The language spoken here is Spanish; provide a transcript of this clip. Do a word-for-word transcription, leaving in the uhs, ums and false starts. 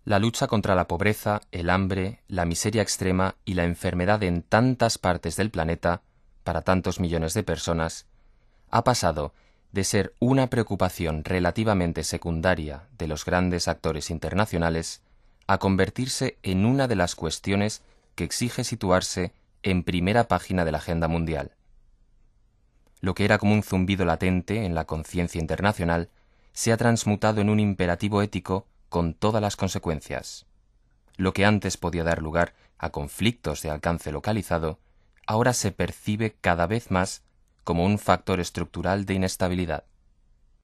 La lucha contra la pobreza, el hambre, la miseria extrema y la enfermedad en tantas partes del planeta, para tantos millones de personas, ha pasado de ser una preocupación relativamente secundaria de los grandes actores internacionales a convertirse en una de las cuestiones que exige situarse en primera página de la agenda mundial. Lo que era como un zumbido latente en la conciencia internacional se ha transmutado en un imperativo ético con todas las consecuencias. Lo que antes podía dar lugar a conflictos de alcance localizado, ahora se percibe cada vez más como un factor estructural de inestabilidad.